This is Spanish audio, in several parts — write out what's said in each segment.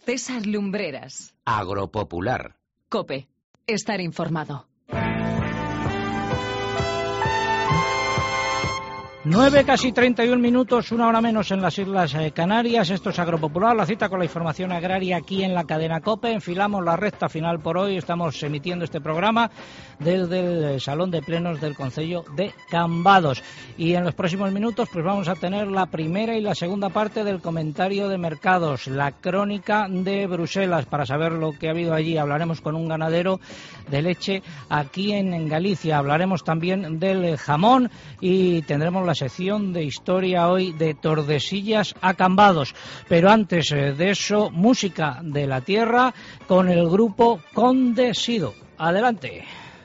César Lumbreras. Agropopular. COPE. Estar informado. 9, casi 31 minutos, una hora menos en las Islas Canarias. Esto es Agropopular, la cita con la información agraria aquí en la cadena COPE. Enfilamos la recta final por hoy. Estamos emitiendo este programa desde el Salón de Plenos del Concello de Cambados. Y en los próximos minutos pues vamos a tener la primera y la segunda parte del comentario de mercados, la crónica de Bruselas, para saber lo que ha habido allí. Hablaremos con un ganadero de leche aquí en Galicia. Hablaremos también del jamón y tendremos la sección de historia hoy de Tordesillas a Cambados. Pero antes de eso, música de la tierra con el grupo Conde Sido. Adelante.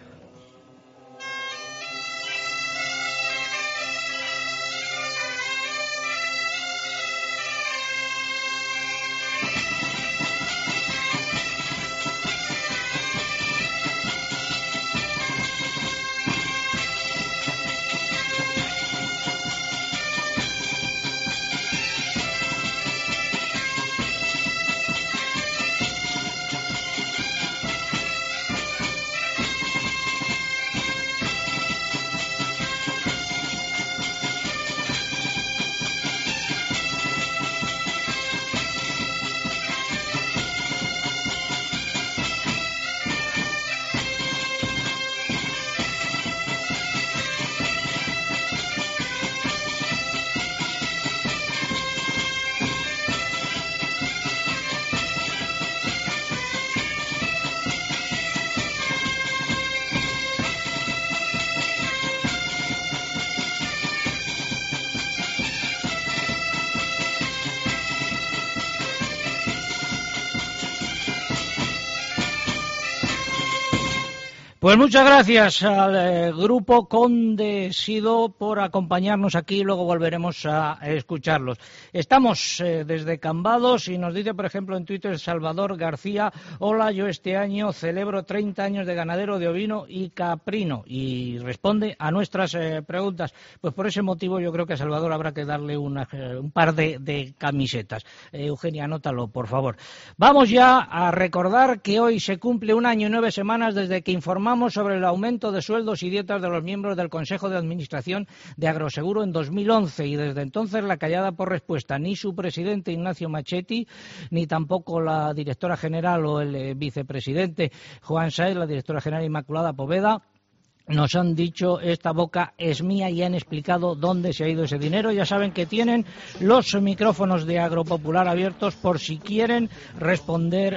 Pues muchas gracias al grupo Conde Sido por acompañarnos aquí y luego volveremos a escucharlos. Estamos desde Cambados y nos dice, por ejemplo, en Twitter Salvador García: hola, yo este año celebro 30 años de ganadero de ovino y caprino, y responde a nuestras preguntas. Pues por ese motivo yo creo que a Salvador habrá que darle un par de camisetas. Eugenia, anótalo, por favor. Vamos ya a recordar que hoy se cumple un año y 9 semanas desde que informamos sobre el aumento de sueldos y dietas de los miembros del Consejo de Administración de Agroseguro en 2011, y desde entonces la callada por respuesta. Ni su presidente Ignacio Machetti, ni tampoco la directora general o el vicepresidente Juan Sáez, la directora general Inmaculada Poveda, nos han dicho esta boca es mía y han explicado dónde se ha ido ese dinero. Ya saben que tienen los micrófonos de Agropopular abiertos por si quieren responder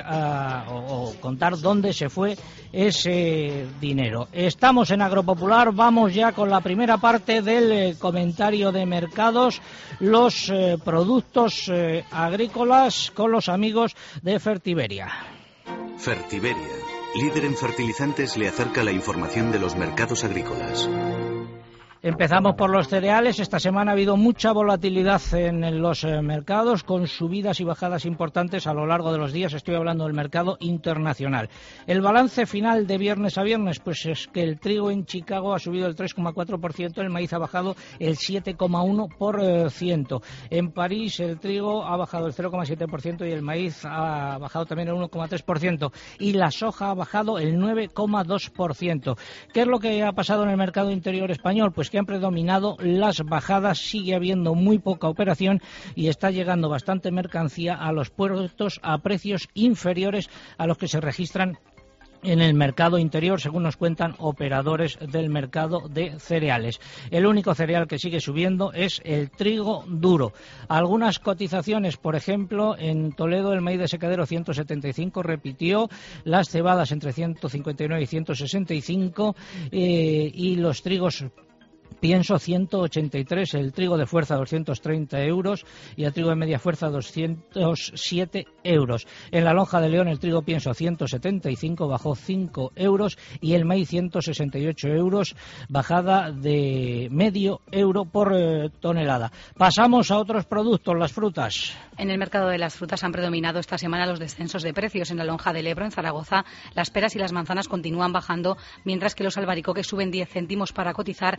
o contar dónde se fue ese dinero. Estamos en Agropopular, vamos ya con la primera parte del comentario de mercados, los productos agrícolas con los amigos de Fertiberia. Fertiberia, líder en fertilizantes, le acerca la información de los mercados agrícolas. Empezamos por los cereales. Esta semana ha habido mucha volatilidad en los mercados, con subidas y bajadas importantes a lo largo de los días. Estoy hablando del mercado internacional. El balance final de viernes a viernes, pues es que el trigo en Chicago ha subido el 3,4%, el maíz ha bajado el 7,1%. En París el trigo ha bajado el 0,7% y el maíz ha bajado también el 1,3%. Y la soja ha bajado el 9,2%. ¿Qué es lo que ha pasado en el mercado interior español? Pues que han predominado las bajadas, sigue habiendo muy poca operación y está llegando bastante mercancía a los puertos a precios inferiores a los que se registran en el mercado interior, según nos cuentan operadores del mercado de cereales. El único cereal que sigue subiendo es el trigo duro. Algunas cotizaciones, por ejemplo, en Toledo el maíz de secadero 175 repitió, las cebadas entre 159 y 165 y los trigos pienso 183, el trigo de fuerza 230 euros y el trigo de media fuerza 207 euros. En la lonja de León el trigo pienso 175, bajó 5 euros y el maíz 168 euros, bajada de medio euro por tonelada. Pasamos a otros productos, las frutas. En el mercado de las frutas han predominado esta semana los descensos de precios. En la lonja del Ebro, en Zaragoza, las peras y las manzanas continúan bajando, mientras que los albaricoques suben 10 céntimos para cotizar entre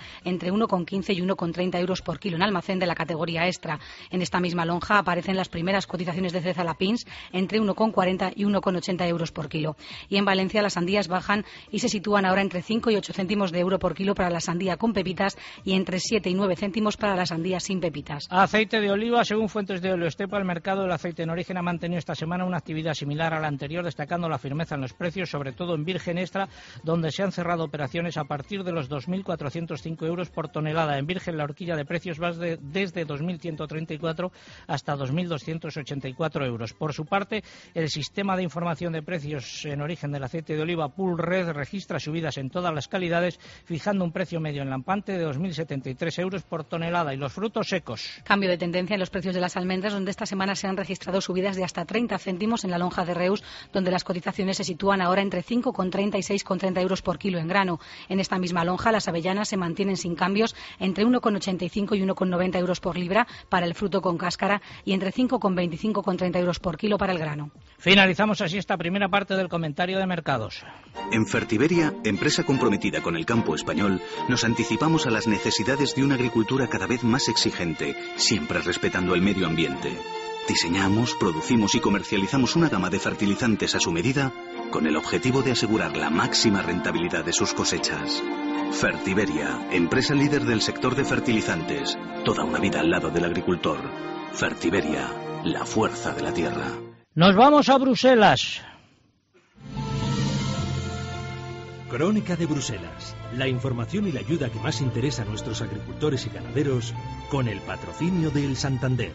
entre 1,15 y 1,30 euros por kilo en almacén de la categoría extra. En esta misma lonja aparecen las primeras cotizaciones de cereza Lapins entre 1,40 y 1,80 euros por kilo. Y en Valencia las sandías bajan y se sitúan ahora entre 5 y 8 céntimos de euro por kilo para la sandía con pepitas y entre 7 y 9 céntimos para la sandía sin pepitas. Aceite de oliva. Según fuentes de Oleostepa, el mercado del aceite en origen ha mantenido esta semana una actividad similar a la anterior, destacando la firmeza en los precios, sobre todo en virgen extra, donde se han cerrado operaciones a partir de los 2.405 euros por tonelada. En virgen la horquilla de precios va desde 2.134 hasta 2.284 euros. Por su parte, el sistema de información de precios en origen del aceite de oliva Poolred registra subidas en todas las calidades, fijando un precio medio en lampante de 2.073 euros por tonelada. Y los frutos secos. Cambio de tendencia en los precios de las almendras, donde esta semana se han registrado subidas de hasta 30 céntimos en la lonja de Reus, donde las cotizaciones se sitúan ahora entre 5,30 y 6,30 euros por kilo en grano. En esta misma lonja las avellanas se mantienen sin cambios entre 1,85 y 1,90 euros por libra para el fruto con cáscara y entre 5,25 y 5,30 euros por kilo para el grano. Finalizamos así esta primera parte del comentario de mercados. En Fertiberia, empresa comprometida con el campo español, nos anticipamos a las necesidades de una agricultura cada vez más exigente, siempre respetando el medio ambiente. Diseñamos, producimos y comercializamos una gama de fertilizantes a su medida con el objetivo de asegurar la máxima rentabilidad de sus cosechas. Fertiberia, empresa líder del sector de fertilizantes, toda una vida al lado del agricultor. Fertiberia, la fuerza de la tierra. Nos vamos a Bruselas. Crónica de Bruselas, la información y la ayuda que más interesa a nuestros agricultores y ganaderos, con el patrocinio del Santander.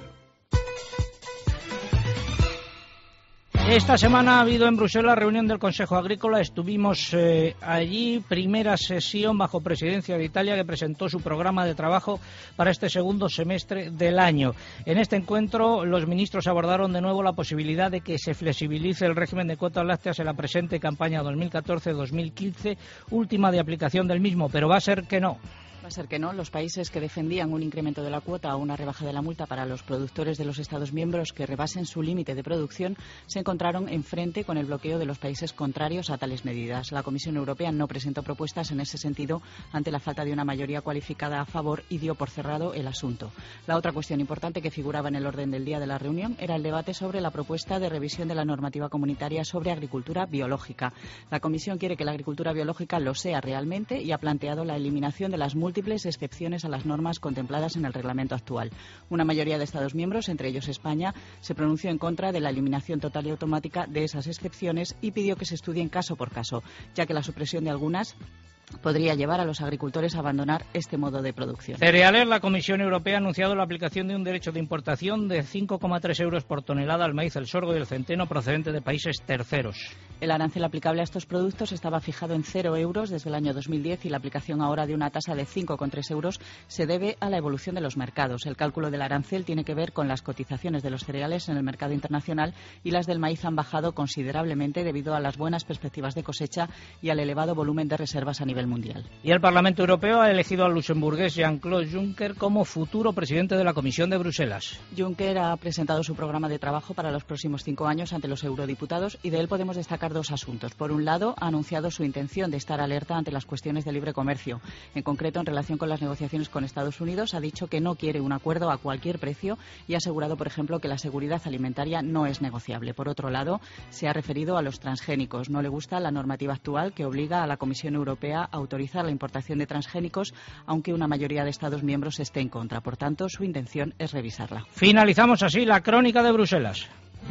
Esta semana ha habido en Bruselas reunión del Consejo Agrícola. Estuvimos allí, primera sesión bajo presidencia de Italia, que presentó su programa de trabajo para este segundo semestre del año. En este encuentro los ministros abordaron de nuevo la posibilidad de que se flexibilice el régimen de cuotas lácteas en la presente campaña 2014-2015, última de aplicación del mismo, pero va a ser que no. Va a ser que no. Los países que defendían un incremento de la cuota o una rebaja de la multa para los productores de los Estados miembros que rebasen su límite de producción se encontraron enfrente con el bloqueo de los países contrarios a tales medidas. La Comisión Europea no presentó propuestas en ese sentido ante la falta de una mayoría cualificada a favor y dio por cerrado el asunto. La otra cuestión importante que figuraba en el orden del día de la reunión era el debate sobre la propuesta de revisión de la normativa comunitaria sobre agricultura biológica. La Comisión quiere que la agricultura biológica lo sea realmente y ha planteado la eliminación de las múltiples excepciones a las normas contempladas en el reglamento actual. Una mayoría de Estados miembros, entre ellos España, se pronunció en contra de la eliminación total y automática de esas excepciones y pidió que se estudien caso por caso, ya que la supresión de algunas podría llevar a los agricultores a abandonar este modo de producción. Cereales. La Comisión Europea ha anunciado la aplicación de un derecho de importación de 5,3 euros por tonelada al maíz, el sorgo y el centeno procedente de países terceros. El arancel aplicable a estos productos estaba fijado en 0 euros desde el año 2010 y la aplicación ahora de una tasa de 5,3 euros se debe a la evolución de los mercados. El cálculo del arancel tiene que ver con las cotizaciones de los cereales en el mercado internacional y las del maíz han bajado considerablemente debido a las buenas perspectivas de cosecha y al elevado volumen de reservas a nivel mundial. Y el Parlamento Europeo ha elegido al luxemburgués Jean-Claude Juncker como futuro presidente de la Comisión de Bruselas. Juncker ha presentado su programa de trabajo para los próximos 5 años ante los eurodiputados y de él podemos destacar dos asuntos. Por un lado, ha anunciado su intención de estar alerta ante las cuestiones de libre comercio. En concreto, en relación con las negociaciones con Estados Unidos, ha dicho que no quiere un acuerdo a cualquier precio y ha asegurado, por ejemplo, que la seguridad alimentaria no es negociable. Por otro lado, se ha referido a los transgénicos. No le gusta la normativa actual que obliga a la Comisión Europea a autorizar la importación de transgénicos, aunque una mayoría de Estados miembros esté en contra. Por tanto, su intención es revisarla. Finalizamos así la crónica de Bruselas.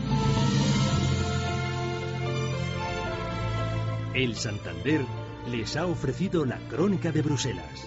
El Santander les ha ofrecido la crónica de Bruselas.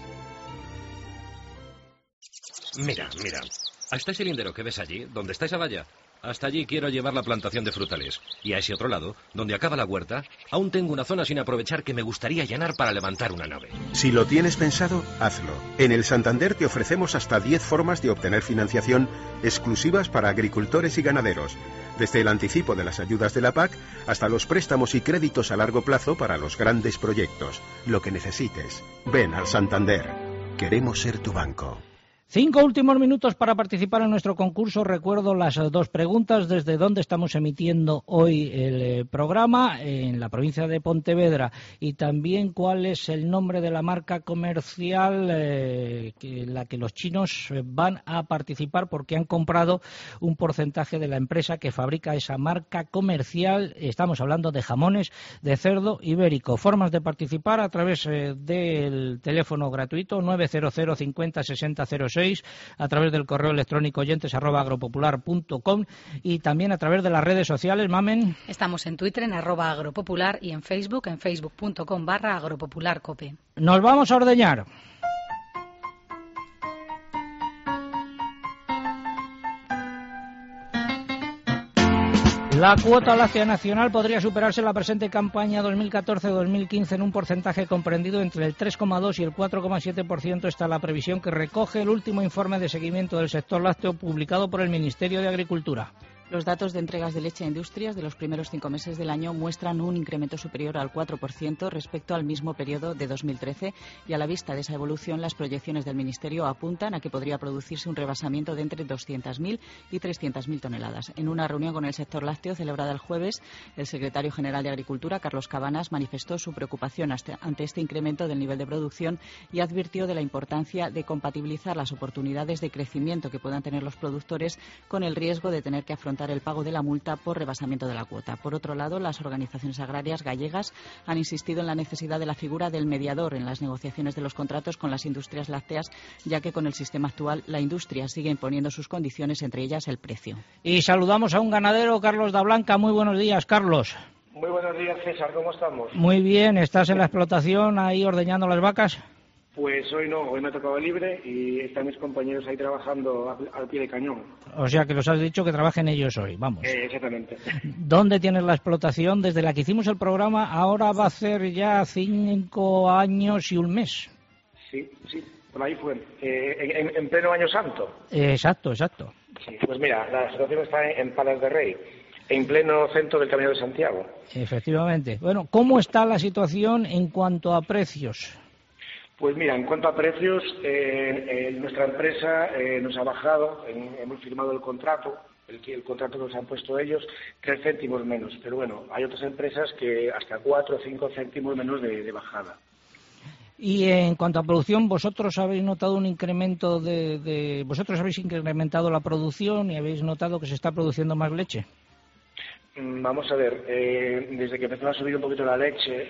Mira. Hasta ese lindero que ves allí, donde está esa valla, hasta allí quiero llevar la plantación de frutales. Y a ese otro lado, donde acaba la huerta, aún tengo una zona sin aprovechar que me gustaría allanar para levantar una nave. Si lo tienes pensado, hazlo. En el Santander te ofrecemos hasta 10 formas de obtener financiación exclusivas para agricultores y ganaderos. Desde el anticipo de las ayudas de la PAC hasta los préstamos y créditos a largo plazo para los grandes proyectos. Lo que necesites. Ven al Santander. Queremos ser tu banco. 5 últimos minutos para participar en nuestro concurso. Recuerdo las 2 preguntas: desde dónde estamos emitiendo hoy el programa, en la provincia de Pontevedra, y también cuál es el nombre de la marca comercial en la que los chinos van a participar, porque han comprado un porcentaje de la empresa que fabrica esa marca comercial. Estamos hablando de jamones de cerdo ibérico. Formas de participar: a través del teléfono gratuito 900 50 60 06, a través del correo electrónico oyentes@agropopular.com, y también a través de las redes sociales. Mamen. Estamos en Twitter en @agropopular y en facebook.com/agropopularcope. Nos vamos a ordeñar. La cuota láctea nacional podría superarse en la presente campaña 2014-2015 en un porcentaje comprendido entre el 3,2 y el 4,7%. Está la previsión que recoge el último informe de seguimiento del sector lácteo publicado por el Ministerio de Agricultura. Los datos de entregas de leche a industrias de los primeros 5 meses del año muestran un incremento superior al 4% respecto al mismo periodo de 2013, y a la vista de esa evolución, las proyecciones del Ministerio apuntan a que podría producirse un rebasamiento de entre 200.000 y 300.000 toneladas. En una reunión con el sector lácteo celebrada el jueves, el secretario general de Agricultura, Carlos Cabanas, manifestó su preocupación ante este incremento del nivel de producción y advirtió de la importancia de compatibilizar las oportunidades de crecimiento que puedan tener los productores con el riesgo de tener que afrontar el pago de la multa por rebasamiento de la cuota. Por otro lado, las organizaciones agrarias gallegas han insistido en la necesidad de la figura del mediador en las negociaciones de los contratos con las industrias lácteas, ya que con el sistema actual la industria sigue imponiendo sus condiciones, entre ellas el precio. Y saludamos a un ganadero, Carlos da Blanca. Muy buenos días, Carlos. Muy buenos días, César. ¿Cómo estamos? Muy bien. ¿Estás en la explotación ahí ordeñando las vacas? Pues hoy no, hoy me ha tocado libre y están mis compañeros ahí trabajando al pie de cañón. O sea que los has dicho que trabajen ellos hoy, vamos. Exactamente. ¿Dónde tienes la explotación? Desde la que hicimos el programa, ahora va a ser ya 5 años y un mes. Sí, por ahí fue. En pleno Año Santo. Exacto. Sí, pues mira, la explotación está en Palas de Rey, en pleno centro del Camino de Santiago. Efectivamente. Bueno, ¿cómo está la situación en cuanto a precios? Pues mira, en cuanto a precios, nuestra empresa nos ha bajado, hemos firmado el contrato, el contrato que nos han puesto ellos, 3 céntimos menos. Pero bueno, hay otras empresas que hasta 4 o 5 céntimos menos de bajada. Y en cuanto a producción, ¿vosotros habéis notado un incremento vosotros habéis incrementado la producción y habéis notado que se está produciendo más leche? Vamos a ver, desde que empezó a subir un poquito la leche,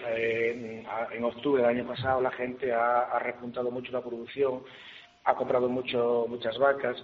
en octubre del año pasado la gente ha repuntado mucho la producción, ha comprado muchas vacas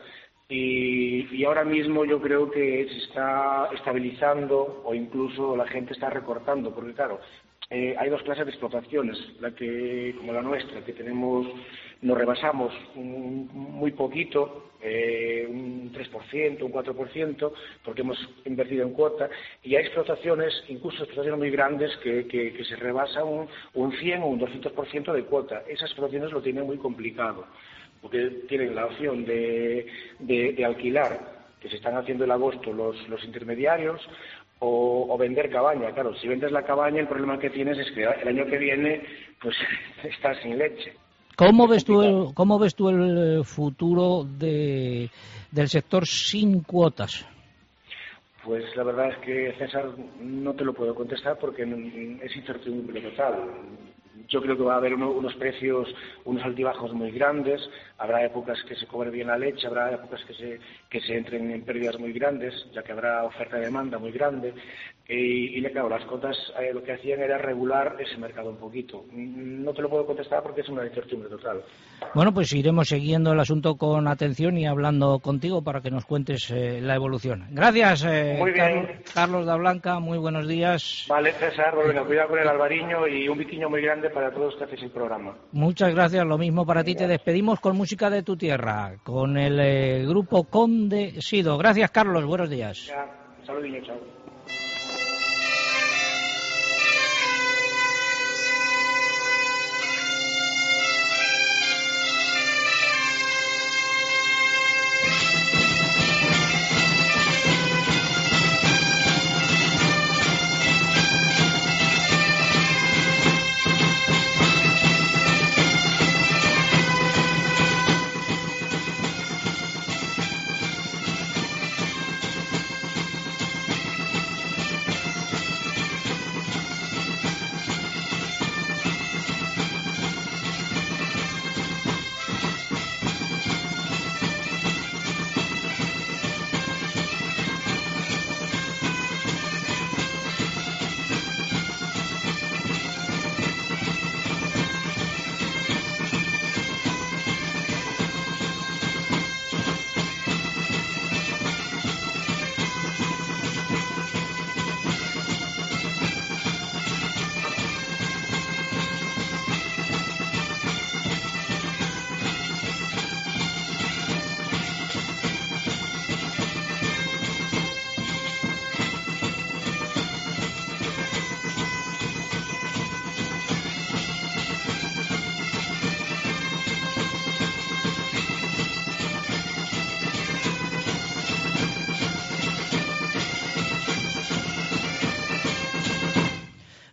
y ahora mismo yo creo que se está estabilizando o incluso la gente está recortando, porque claro, hay 2 clases de explotaciones, como la nuestra, que nos rebasamos muy poquito, un 3%, un 4%, porque hemos invertido en cuota, y hay explotaciones, incluso explotaciones muy grandes, que se rebasan un 100 o un 200% de cuota. Esas explotaciones lo tienen muy complicado, porque tienen la opción de alquilar, que se están haciendo en agosto los intermediarios, o vender cabaña. Claro, si vendes la cabaña, el problema que tienes es que el año que viene pues estás sin leche. ¿Cómo ves tú el futuro del sector sin cuotas? Pues la verdad es que, César, no te lo puedo contestar porque es incertidumbre total. Yo creo que va a haber unos precios, unos altibajos muy grandes. Habrá épocas que se cobre bien la leche, habrá épocas que se entren en pérdidas muy grandes, ya que habrá oferta y demanda muy grande. Y claro, las cotas lo que hacían era regular ese mercado un poquito. No te lo puedo contestar porque es una incertidumbre total. Bueno, pues iremos siguiendo el asunto con atención y hablando contigo para que nos cuentes la evolución. Gracias, muy bien. Carlos da Blanca, muy buenos días. Vale, César, venga, cuidado con el albariño y un biquiño muy grande para todos que hacéis el programa. Muchas gracias, lo mismo para ti. Te despedimos con música de tu tierra, con el grupo Conde Sido. Gracias, Carlos, buenos días. Ya, saludinho, chao.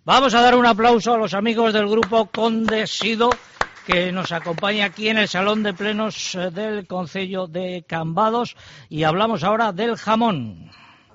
Vamos a dar un aplauso a los amigos del grupo Conde Sido, que nos acompaña aquí en el Salón de Plenos del Concello de Cambados, y hablamos ahora del jamón.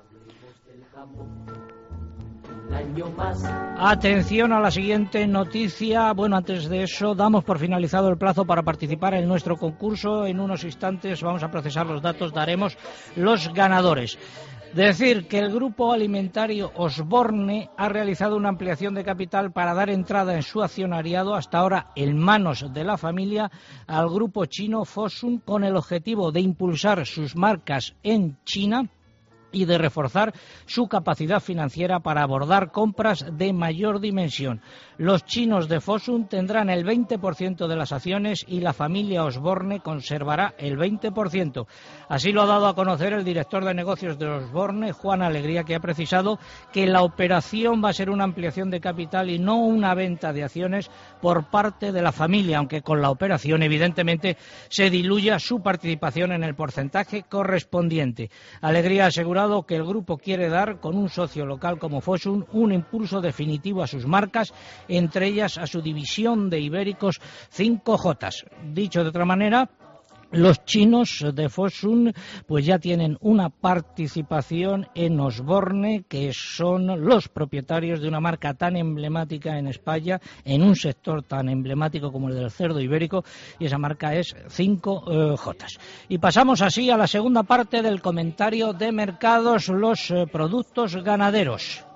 Atención a la siguiente noticia. Bueno, antes de eso, damos por finalizado el plazo para participar en nuestro concurso. En unos instantes vamos a procesar los datos, daremos los ganadores. Decir que el grupo alimentario Osborne ha realizado una ampliación de capital para dar entrada en su accionariado, hasta ahora en manos de la familia, al grupo chino Fosun, con el objetivo de impulsar sus marcas en China y de reforzar su capacidad financiera para abordar compras de mayor dimensión. Los chinos de Fosun tendrán el 20% de las acciones y la familia Osborne conservará el 20%. Así lo ha dado a conocer el director de negocios de Osborne, Juan Alegría, que ha precisado que la operación va a ser una ampliación de capital y no una venta de acciones por parte de la familia, aunque con la operación evidentemente se diluya su participación en el porcentaje correspondiente. Alegría ha asegurado que el grupo quiere dar, con un socio local como Fosun, un impulso definitivo a sus marcas, entre ellas a su división de ibéricos 5J. Dicho de otra manera, los chinos de Fosun pues ya tienen una participación en Osborne, que son los propietarios de una marca tan emblemática en España, en un sector tan emblemático como el del cerdo ibérico, y esa marca es 5J. Y pasamos así a la segunda parte del comentario de mercados, los productos ganaderos.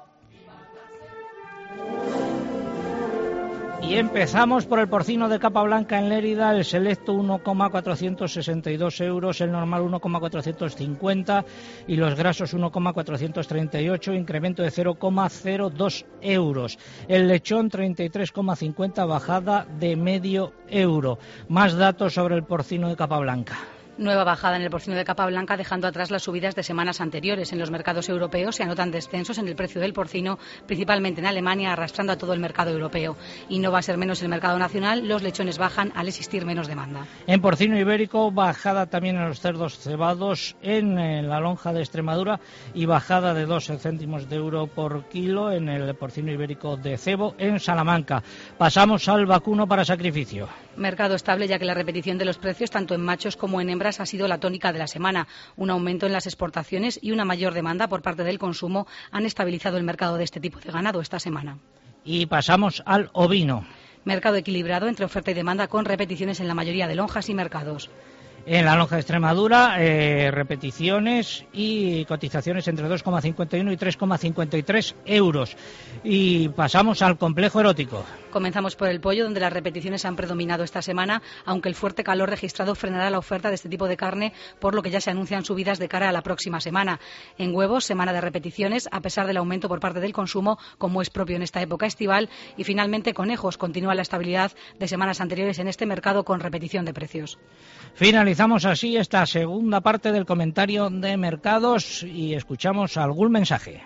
Y empezamos por el porcino de capa blanca en Lérida, el selecto 1,462 euros, el normal 1,450 y los grasos 1,438, incremento de 0,02 euros. El lechón 33,50, bajada de medio euro. Más datos sobre el porcino de capa blanca. Nueva bajada en el porcino de capa blanca, dejando atrás las subidas de semanas anteriores. En los mercados europeos se anotan descensos en el precio del porcino, principalmente en Alemania, arrastrando a todo el mercado europeo. Y no va a ser menos el mercado nacional, los lechones bajan al existir menos demanda. En porcino ibérico, bajada también en los cerdos cebados en la lonja de Extremadura y bajada de 2 céntimos de euro por kilo en el porcino ibérico de cebo en Salamanca. Pasamos al vacuno para sacrificio. Mercado estable, ya que la repetición de los precios, tanto en machos como en hembras, ha sido la tónica de la semana. Un aumento en las exportaciones y una mayor demanda por parte del consumo han estabilizado el mercado de este tipo de ganado esta semana. Y pasamos al ovino. Mercado equilibrado entre oferta y demanda, con repeticiones en la mayoría de lonjas y mercados. En la lonja de Extremadura, repeticiones y cotizaciones entre 2,51 y 3,53 euros. Y pasamos al complejo erótico. Comenzamos por el pollo, donde las repeticiones han predominado esta semana, aunque el fuerte calor registrado frenará la oferta de este tipo de carne, por lo que ya se anuncian subidas de cara a la próxima semana. En huevos, semana de repeticiones, a pesar del aumento por parte del consumo, como es propio en esta época estival. Y finalmente, conejos, continúa la estabilidad de semanas anteriores en este mercado, con repetición de precios. Finalizamos así esta segunda parte del comentario de mercados y escuchamos algún mensaje.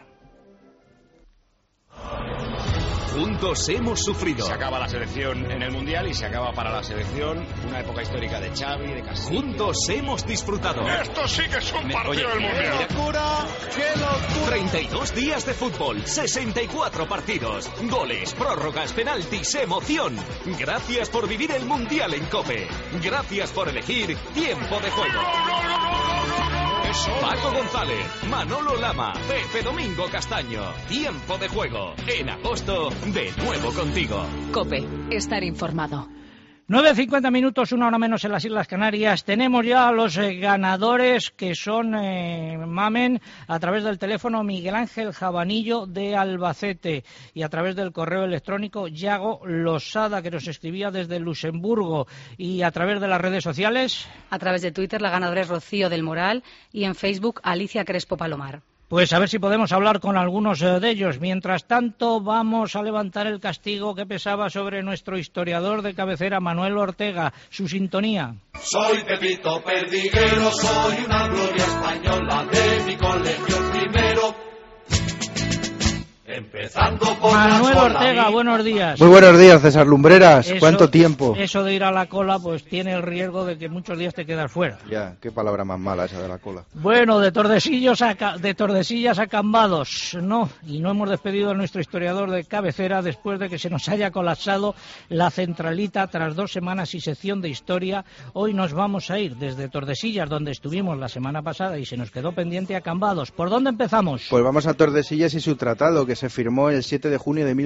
Juntos hemos sufrido. Se acaba la selección en el Mundial y se acaba para la selección una época histórica de Xavi, de Casillas. Juntos hemos disfrutado. Esto sí que es un partido del Mundial. ¡Qué locura! ¡Qué locura! 32 días de fútbol, 64 partidos, goles, prórrogas, penaltis, emoción. Gracias por vivir el Mundial en COPE. Gracias por elegir Tiempo de Juego. Paco González, Manolo Lama, Pepe Domingo Castaño. Tiempo de Juego. En agosto, de nuevo contigo. COPE, estar informado. 9:50 minutos, una hora menos en las Islas Canarias. Tenemos ya a los ganadores, que son Mamen, a través del teléfono Miguel Ángel Jabanillo de Albacete, y a través del correo electrónico Yago Losada, que nos escribía desde Luxemburgo, y a través de las redes sociales. A través de Twitter, la ganadora es Rocío del Moral, y en Facebook, Alicia Crespo Palomar. Pues a ver si podemos hablar con algunos de ellos. Mientras tanto, vamos a levantar el castigo que pesaba sobre nuestro historiador de cabecera, Manuel Ortega. Su sintonía. Soy Pepito Perdiguero, soy una gloria española de mi colegio primero. En empezando por Manuel la Ortega, buenos días. Muy buenos días, César Lumbreras. ¿Cuánto tiempo? Eso de ir a la cola, pues tiene el riesgo de que muchos días te quedas fuera. Ya, qué palabra más mala esa de la cola. Bueno, de Tordesillas a Cambados, no, y no hemos despedido a nuestro historiador de cabecera después de que se nos haya colapsado la centralita tras 2 semanas y sección de historia. Hoy nos vamos a ir desde Tordesillas, donde estuvimos la semana pasada y se nos quedó pendiente, a Cambados. ¿Por dónde empezamos? Pues vamos a Tordesillas y su tratado, que se firmó el 7 de junio de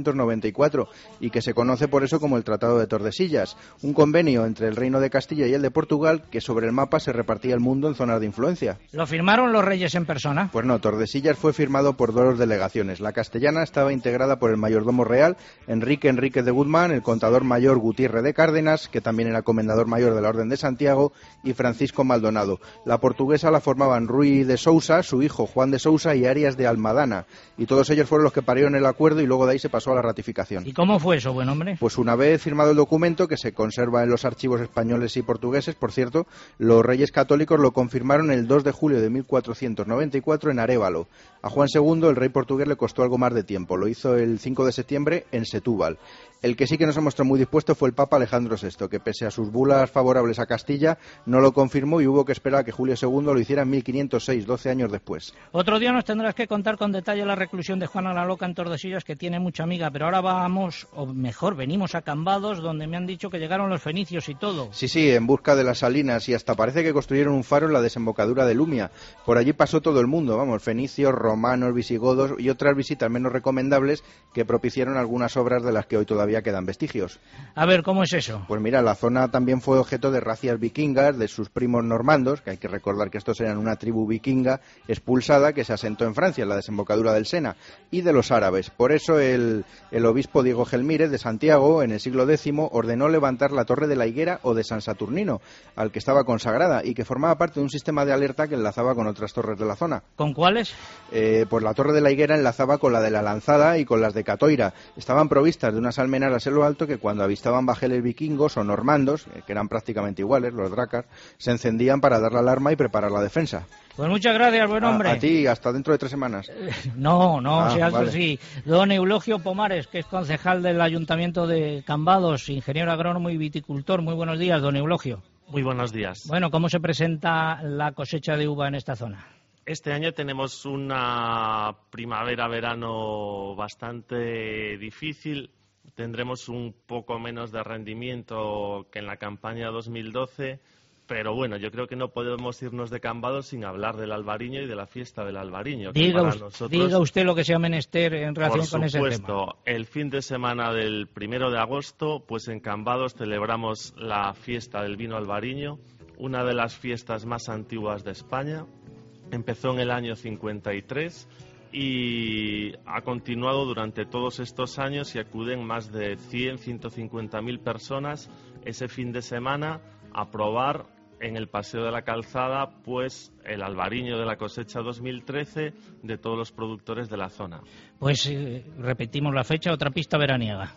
1494 y que se conoce por eso como el Tratado de Tordesillas, un convenio entre el Reino de Castilla y el de Portugal que sobre el mapa se repartía el mundo en zonas de influencia. ¿Lo firmaron los reyes en persona? Pues no, Tordesillas fue firmado por 2 delegaciones. La castellana estaba integrada por el mayordomo real Enrique de Guzmán, el contador mayor Gutiérrez de Cárdenas, que también era comendador mayor de la Orden de Santiago, y Francisco Maldonado. La portuguesa la formaban Ruy de Sousa, su hijo Juan de Sousa y Arias de Almadana, y todos ellos fueron los que parieron el acuerdo y luego de ahí se pasó a la ratificación. ¿Y cómo fue eso, buen hombre? Pues una vez firmado el documento, que se conserva en los archivos españoles y portugueses, por cierto, los reyes católicos lo confirmaron el 2 de julio de 1494 en Arévalo. A Juan II, el rey portugués, le costó algo más de tiempo. Lo hizo el 5 de septiembre en Setúbal. El que sí que no se mostró muy dispuesto fue el Papa Alejandro VI, que pese a sus bulas favorables a Castilla, no lo confirmó y hubo que esperar a que Julio II lo hiciera en 1506, 12 años después. Otro día nos tendrás que contar con detalle la reclusión de Juana la Loca en Tordesillas, que tiene mucha amiga, pero ahora vamos, o mejor, venimos a Cambados, donde me han dicho que llegaron los fenicios y todo. Sí, en busca de las salinas, y hasta parece que construyeron un faro en la desembocadura de Lumia. Por allí pasó todo el mundo, vamos, fenicios, romanos, visigodos y otras visitas menos recomendables que propiciaron algunas obras de las que hoy todavía quedan vestigios. A ver, ¿cómo es eso? Pues mira, la zona también fue objeto de racias vikingas de sus primos normandos, que hay que recordar que estos eran una tribu vikinga expulsada que se asentó en Francia, en la desembocadura del Sena, y de los árabes. Por eso el obispo Diego Gelmírez de Santiago, en el siglo X, ordenó levantar la Torre de la Higuera o de San Saturnino, al que estaba consagrada y que formaba parte de un sistema de alerta que enlazaba con otras torres de la zona. ¿Con cuáles? Pues la Torre de la Higuera enlazaba con la de la Lanzada y con las de Catoira. Estaban provistas de unas almenaras en lo alto que cuando avistaban bajeles vikingos o normandos, que eran prácticamente iguales, los drácar, se encendían para dar la alarma y preparar la defensa. Pues muchas gracias, buen hombre. A ti, hasta dentro de 3 semanas. No, si algo vale. sí. Don Eulogio Pomares, que es concejal del Ayuntamiento de Cambados, ingeniero agrónomo y viticultor. Muy buenos días, don Eulogio. Muy buenos días. Bueno, ¿cómo se presenta la cosecha de uva en esta zona? Este año tenemos una primavera-verano bastante difícil. Tendremos un poco menos de rendimiento que en la campaña 2012, pero bueno, yo creo que no podemos irnos de Cambados sin hablar del albariño y de la fiesta del albariño. Diga usted lo que sea menester en relación con ese tema. Por supuesto, el fin de semana del 1 de agosto, pues en Cambados celebramos la fiesta del vino albariño, una de las fiestas más antiguas de España. Empezó en el año 53 y ha continuado durante todos estos años y acuden más de 150.000 personas ese fin de semana a probar en el Paseo de la Calzada pues el albariño de la cosecha 2013 de todos los productores de la zona. Pues repetimos la fecha, otra pista veraniega.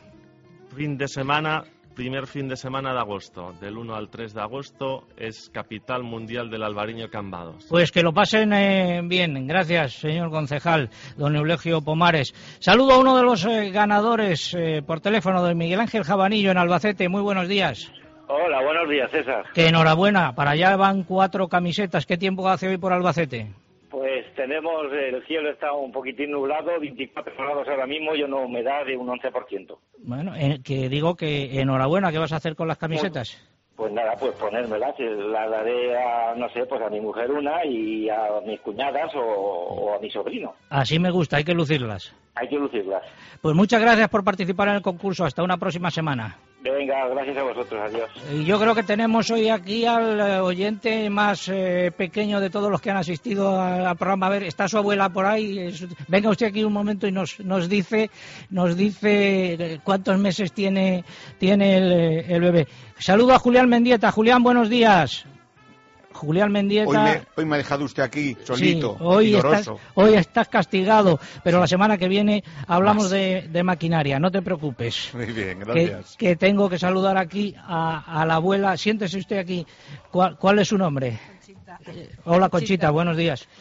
Primer fin de semana de agosto, del 1 al 3 de agosto, es capital mundial del albariño Cambados. Pues que lo pasen bien. Gracias, señor concejal, don Eulogio Pomares. Saludo a uno de los ganadores por teléfono, don Miguel Ángel Jabanillo, en Albacete. Muy buenos días. Hola, buenos días, César. Que enhorabuena, para allá van 4 camisetas. ¿Qué tiempo hace hoy por Albacete? Pues tenemos, el cielo está un poquitín nublado, 24 grados ahora mismo y una humedad de un 11%. Bueno, que digo que enhorabuena, ¿qué vas a hacer con las camisetas? Pues nada, pues ponérmelas, las daré a, no sé, pues a mi mujer una y a mis cuñadas o a mi sobrino. Así me gusta, hay que lucirlas. Hay que lucirlas. Pues muchas gracias por participar en el concurso, hasta una próxima semana. Venga, gracias a vosotros, adiós. Y yo creo que tenemos hoy aquí al oyente más pequeño de todos los que han asistido al programa. A ver, está su abuela por ahí. Venga usted aquí un momento y nos dice cuántos meses tiene el bebé. Saludo a Julián Mendieta. Julián, buenos días. Julián Mendieta. Hoy me ha dejado usted aquí, solito, sí, hoy estás castigado, pero la semana que viene hablamos de maquinaria, no te preocupes. Muy bien, gracias. Que tengo que saludar aquí a la abuela. Siéntese usted aquí. ¿Cuál es su nombre? Conchita. Hola, Conchita, buenos días.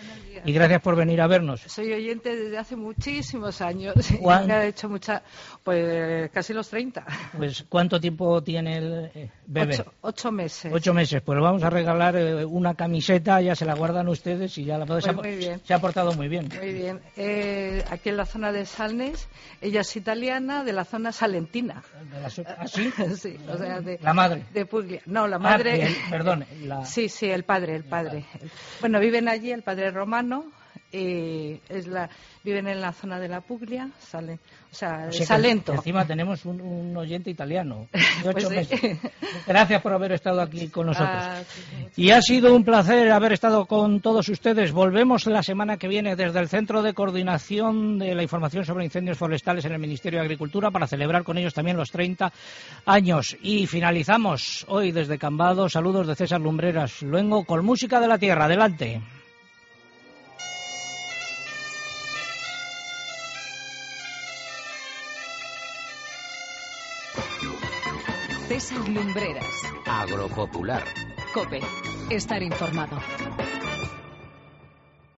Y gracias por venir a vernos. Soy oyente desde hace muchísimos años. Me ha hecho pues casi los 30. Pues ¿cuánto tiempo tiene el bebé? 8 meses. 8 meses. Pues vamos a regalar una camiseta, ya se la guardan ustedes y ya la podéis. Pues muy bien. Se ha portado muy bien. Muy bien. Aquí en la zona de Salnes, ella es italiana, de la zona salentina. ¿Así? Sí, o sea, la madre. De Puglia. No, la madre. Perdón. Sí, el padre. Bueno, viven allí, el padre romano, y viven en la zona de la Puglia, Salento. Encima tenemos un oyente italiano de 8 meses. Gracias por haber estado aquí con nosotros. Y ha sido un placer haber estado con todos ustedes. Volvemos la semana que viene desde el Centro de Coordinación de la Información sobre Incendios Forestales en el Ministerio de Agricultura para celebrar con ellos también los 30 años. Y finalizamos hoy desde Cambados. Saludos de César Lumbreras Luengo con música de la tierra. Adelante. César Lumbreras. Agropopular. COPE. Estar informado.